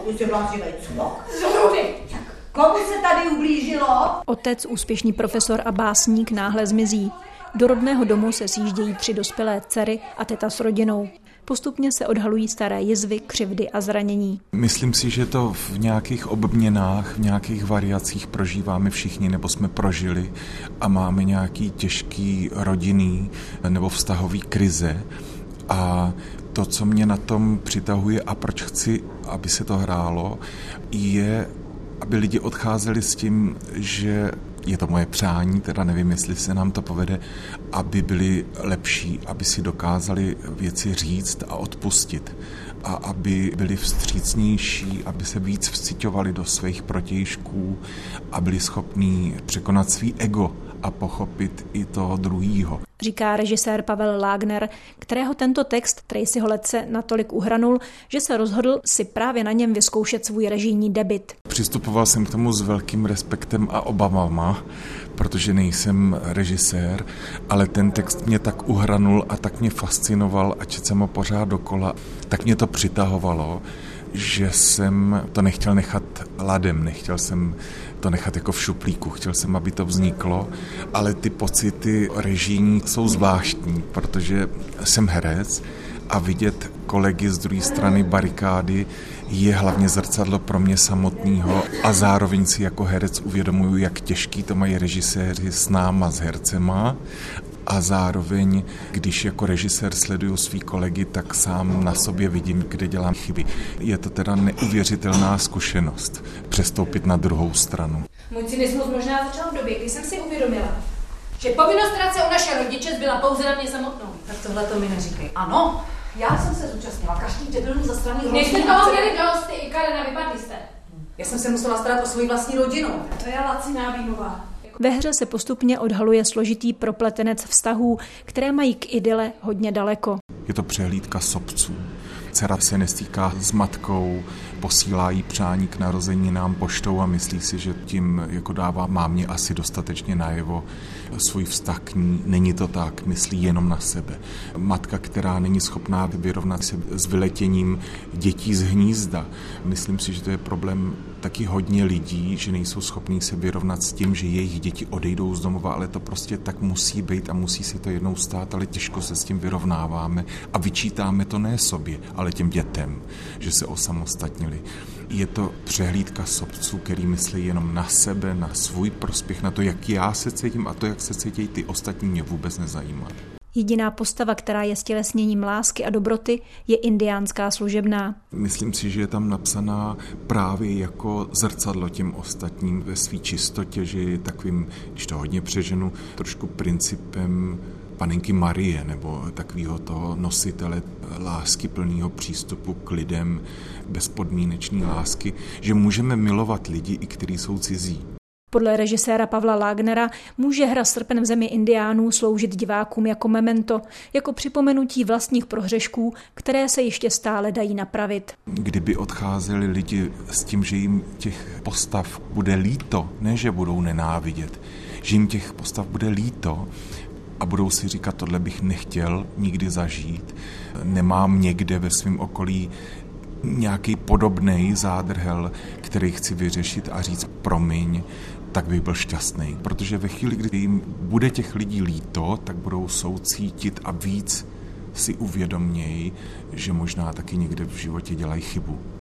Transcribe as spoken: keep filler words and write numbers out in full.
Ty jsi vlázivej cmok? Zrudy! Komu se tady ublížilo? Otec, úspěšný profesor a básník, náhle zmizí. Do rodného domu se sjíždějí tři dospělé dcery a teta s rodinou. Postupně se odhalují staré jizvy, křivdy a zranění. Myslím si, že to v nějakých obměnách, v nějakých variacích prožíváme všichni, nebo jsme prožili a máme nějaký těžký rodinný nebo vztahový krize. A to, co mě na tom přitahuje a proč chci, aby se to hrálo, je, aby lidi odcházeli s tím, že je to moje přání, teda nevím, jestli se nám to povede, aby byli lepší, aby si dokázali věci říct a odpustit a aby byli vstřícnější, aby se víc vciťovali do svých protějšků a byli schopní překonat svý ego a pochopit i toho druhýho. Říká režisér Pavel Lágner, kterého tento text Tracyho Letce natolik uhranul, že se rozhodl si právě na něm vyzkoušet svůj režijní debut. Přistupoval jsem k tomu s velkým respektem a obavama, protože nejsem režisér, ale ten text mě tak uhranul a tak mě fascinoval a četl jsem ho pořád dokola, tak mě to přitahovalo, že jsem to nechtěl nechat ladem, nechtěl jsem to nechat jako v šuplíku, chtěl jsem, aby to vzniklo, ale ty pocity režijní jsou zvláštní, protože jsem herec a vidět kolegy z druhé strany barikády je hlavně zrcadlo pro mě samotného a zároveň si jako herec uvědomuju, jak těžký to mají režiséři s náma, s hercema. A zároveň, když jako režisér sleduju svý kolegy, tak sám na sobě vidím, kde dělám chyby. Je to teda neuvěřitelná zkušenost přestoupit na druhou stranu. Můj cynismus možná začal v době, kdy jsem si uvědomila, že povinnost starat se o naše rodiče zbyla pouze na mě samotnou. Tak tohle to mi neříkej. Ano, já jsem se zúčastnila každý debilní zastraný hrozný. Když jste toho měli dost, ty i Karena, vypadli jste. Já jsem se musela starat o svoji vlastní rodinu. To je laciná výmluva. Ve hře se postupně odhaluje složitý propletenec vztahů, které mají k idyle hodně daleko. Je to přehlídka sobců. Dcera se nestýká s matkou, posílá jí přání k narozeninám poštou a myslí si, že tím jako dává mámě asi dostatečně najevo svůj vztah k ní. Není to tak, myslí jenom na sebe. Matka, která není schopná vyrovnat se s vyletěním dětí z hnízda. Myslím si, že to je problém taky hodně lidí, že nejsou schopní se vyrovnat s tím, že jejich děti odejdou z domova, ale to prostě tak musí být a musí se to jednou stát, ale těžko se s tím vyrovnáváme a vyčítáme to ne sobě, ale těm dětem, že se osamostatnili. Je to přehlídka sobců, který myslí jenom na sebe, na svůj prospěch, na to, jak já se cítím a to, jak se cítí ty ostatní, mě vůbec nezajímá. Jediná postava, která je stělesněním lásky a dobroty, je indiánská služebná. Myslím si, že je tam napsaná právě jako zrcadlo těm ostatním ve své čistotě, že je takovým, když to hodně přeženu, trošku principem Panenky Marie nebo takového toho nositele lásky plného přístupu k lidem, bezpodmínečné lásky, že můžeme milovat lidi, i kteří jsou cizí. Podle režiséra Pavla Lágnera může hra Srpen v zemi indiánů sloužit divákům jako memento, jako připomenutí vlastních prohřešků, které se ještě stále dají napravit. Kdyby odcházeli lidi s tím, že jim těch postav bude líto, ne že budou nenávidět, že jim těch postav bude líto, a budou si říkat, tohle bych nechtěl nikdy zažít. Nemám někde ve svém okolí nějaký podobný zádrhel, který chci vyřešit a říct promiň, tak bych byl šťastný. Protože ve chvíli, kdy jim bude těch lidí líto, tak budou soucítit a víc si uvědomějí, že možná taky někde v životě dělají chybu.